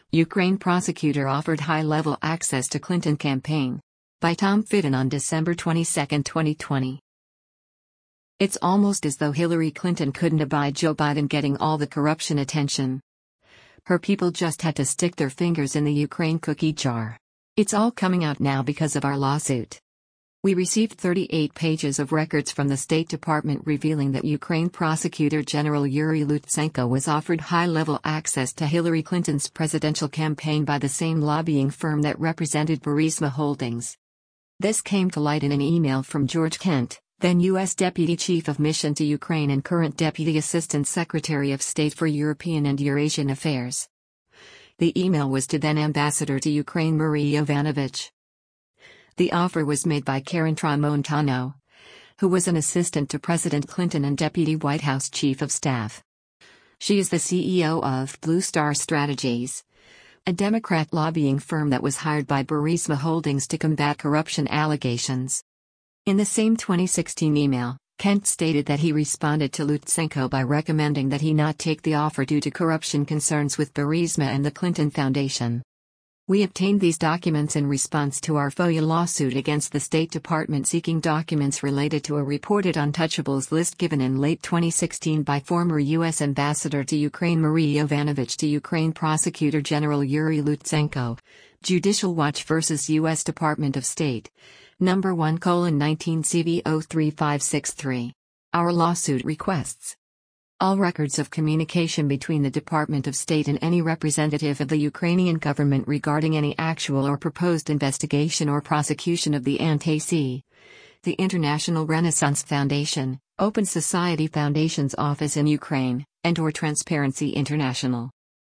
Ukraine prosecutor offered high-level access to Clinton campaign. By Tom Fitton on December 22, 2020. It's almost as though Hillary Clinton couldn't abide Joe Biden getting all the corruption attention. Her people just had to stick their fingers in the Ukraine cookie jar. It's all coming out now because of our lawsuit. We received 38 pages of records from the State Department revealing that Ukraine Prosecutor General Yuri Lutsenko was offered high-level access to Hillary Clinton's presidential campaign by the same lobbying firm that represented Burisma Holdings. This came to light in an email from George Kent, then U.S. Deputy Chief of Mission to Ukraine and current Deputy Assistant Secretary of State for European and Eurasian Affairs. The email was to then Ambassador to Ukraine Marie Yovanovitch. The offer was made by Karen Tramontano, who was an assistant to President Clinton and Deputy White House Chief of Staff. She is the CEO of Blue Star Strategies, a Democrat lobbying firm that was hired by Burisma Holdings to combat corruption allegations. In the same 2016 email, Kent stated that he responded to Lutsenko by recommending that he not take the offer due to corruption concerns with Burisma and the Clinton Foundation. We obtained these documents in response to our FOIA lawsuit against the State Department seeking documents related to a reported untouchables list given in late 2016 by former U.S. Ambassador to Ukraine Marie Yovanovitch to Ukraine Prosecutor General Yuri Lutsenko. Judicial Watch vs. U.S. Department of State. Number 1:19 CV 03563. Our lawsuit requests all records of communication between the Department of State and any representative of the Ukrainian government regarding any actual or proposed investigation or prosecution of the ANTAC, the International Renaissance Foundation, Open Society Foundation's office in Ukraine, and/or Transparency International.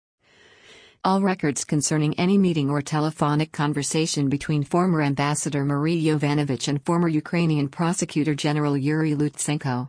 All records concerning any meeting or telephonic conversation between former Ambassador Marie Yovanovitch and former Ukrainian Prosecutor General Yuri Lutsenko.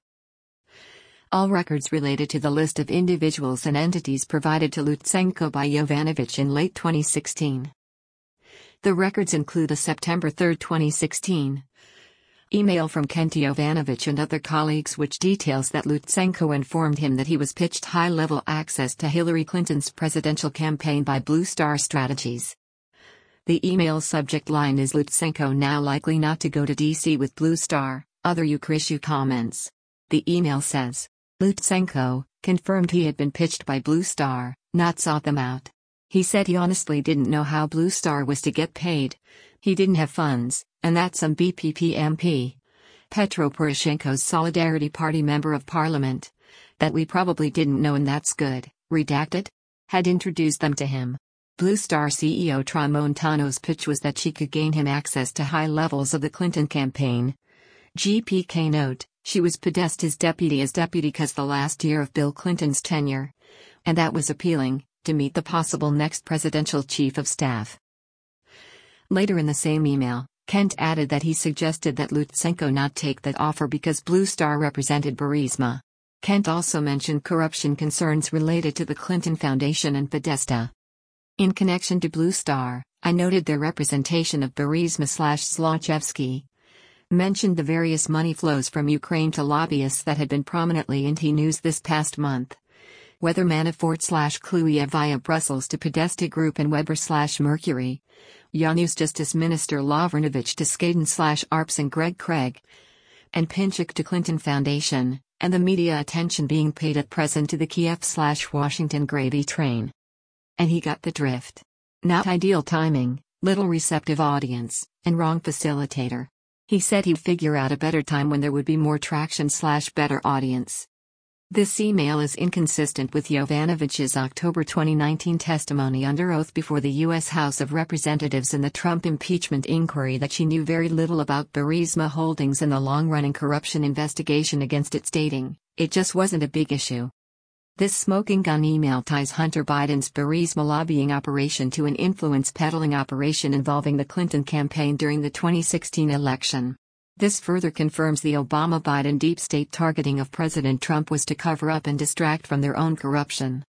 All records related to the list of individuals and entities provided to Lutsenko by Yovanovitch in late 2016. The records include a September 3, 2016, email from Kent Yovanovitch and other colleagues which details that Lutsenko informed him that he was pitched high-level access to Hillary Clinton's presidential campaign by Blue Star Strategies. The email's subject line is Lutsenko now likely not to go to D.C. with Blue Star, other Ukrishu comments. The email says, Lutsenko confirmed he had been pitched by Blue Star, not sought them out. He said he honestly didn't know how Blue Star was to get paid. He didn't have funds, and that some BPP MP, Petro Poroshenko's Solidarity Party member of parliament, that we probably didn't know and that's good, redacted, had introduced them to him. Blue Star CEO Tramontano's pitch was that she could gain him access to high levels of the Clinton campaign. GPK note, she was Podesta's deputy as deputy cause the last year of Bill Clinton's tenure. And that was appealing, to meet the possible next presidential chief of staff. Later in the same email, Kent added that he suggested that Lutsenko not take that offer because Blue Star represented Burisma. Kent also mentioned corruption concerns related to the Clinton Foundation and Podesta. In connection to Blue Star, I noted their representation of Burisma/Zlochevsky. Mentioned the various money flows from Ukraine to lobbyists that had been prominently in T-News this past month. Whether Manafort/Kluyev via Brussels to Podesta Group and Weber/Mercury. Yanu's Justice Minister Lavrinovich to Skaden/Arps and Greg Craig. And Pinchuk to Clinton Foundation, and the media attention being paid at present to the Kiev/Washington gravy train. And he got the drift. Not ideal timing, little receptive audience, and wrong facilitator. He said he'd figure out a better time when there would be more traction/better audience. This email is inconsistent with Yovanovitch's October 2019 testimony under oath before the U.S. House of Representatives in the Trump impeachment inquiry that she knew very little about Burisma Holdings and the long-running corruption investigation against it, stating, "It just wasn't a big issue." This smoking gun email ties Hunter Biden's Burisma lobbying operation to an influence peddling operation involving the Clinton campaign during the 2016 election. This further confirms the Obama-Biden deep state targeting of President Trump was to cover up and distract from their own corruption.